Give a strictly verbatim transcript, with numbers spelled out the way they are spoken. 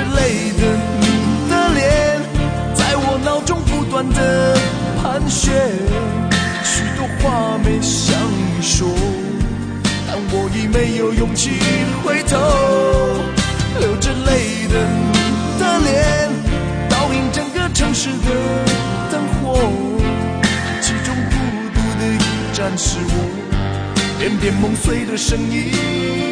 泪的你的脸，在我脑中不断的盘旋，许多话没向你说，但我已没有勇气回头。流着泪的你的脸，倒映整个城市的灯火，其中孤独的一盏是我，片片梦碎的声音。